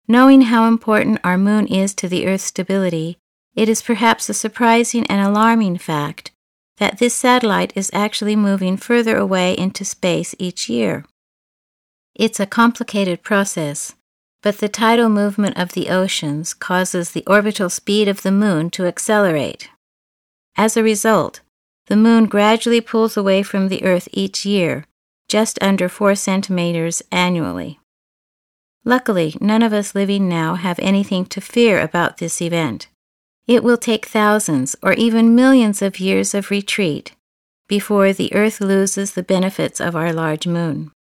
Knowing how important our moon is to the Earth's stability, it is perhaps a surprising and alarming fact that this satellite is actually moving further away into space each year. It's a complicated process, but the tidal movement of the oceans causes the orbital speed of the moon to accelerate. As a result, the moon gradually pulls away from the Earth each year, just under 4 centimeters annually. Luckily, none of us living now have anything to fear about this event. It will take thousands or even millions of years of retreat before the Earth loses the benefits of our large moon.